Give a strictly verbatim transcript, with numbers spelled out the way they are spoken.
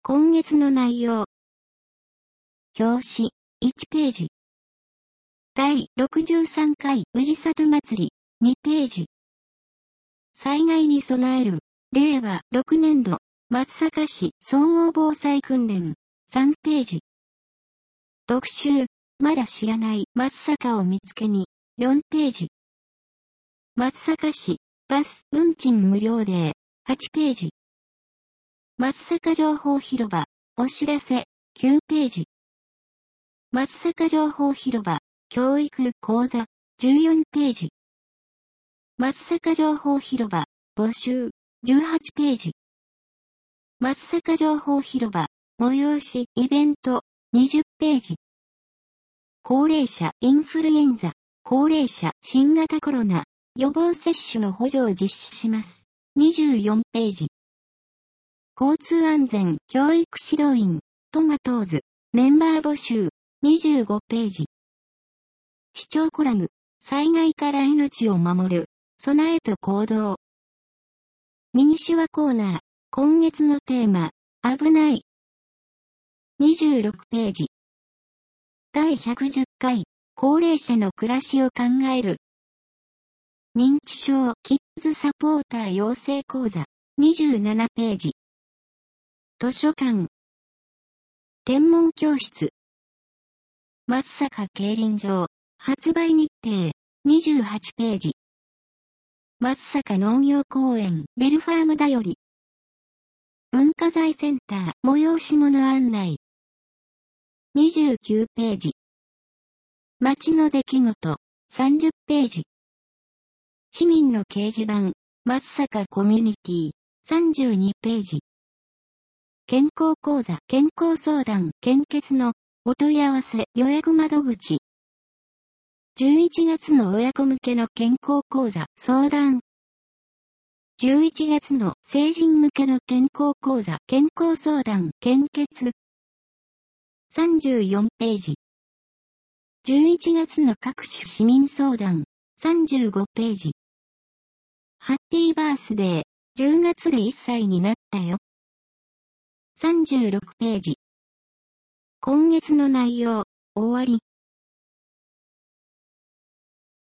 今月の内容。表紙、いちページ。第ろくじゅうさんかい宇治里祭り、にページ。災害に備える、れいわろくねんど、松阪市総合防災訓練、さんページ。特集、まだ知らない松阪を見つけに、よんページ。松阪市、バス運賃無料デー、はちページ。松阪情報広場、お知らせ、きゅうページ。松阪情報広場、教育講座、じゅうよんページ。松阪情報広場、募集、じゅうはちページ。松阪情報広場、催し、イベント、にじゅっページ。高齢者インフルエンザ、高齢者新型コロナ、予防接種の補助を実施します。にじゅうよんページ。交通安全教育指導員、トマトーズ、メンバー募集、にじゅうごページ。視聴コラム、災害から命を守る、備えと行動。右手話コーナー、今月のテーマ、危ない。にじゅうろくページ。だいひゃくじゅっかい、高齢者の暮らしを考える。認知症キッズサポーター養成講座、にじゅうななページ。図書館。天文教室。松阪競輪場、発売日程、にじゅうはちページ。松阪農業公園、ベルファームだより。文化財センター、催し物案内。にじゅうきゅうページ。街の出来事、さんじゅっページ。市民の掲示板、松阪コミュニティ、さんじゅうにページ。健康講座、健康相談、献血のお問い合わせ予約窓口。じゅういちがつの親子向けの健康講座、相談。じゅういちがつの成人向けの健康講座、健康相談、献血。さんじゅうよんページ。じゅういちがつの各種市民相談、さんじゅうごページ。ハッピーバースデー、じゅうがつでいっさいになったよ。さんじゅうろくページ。今月の内容、終わり。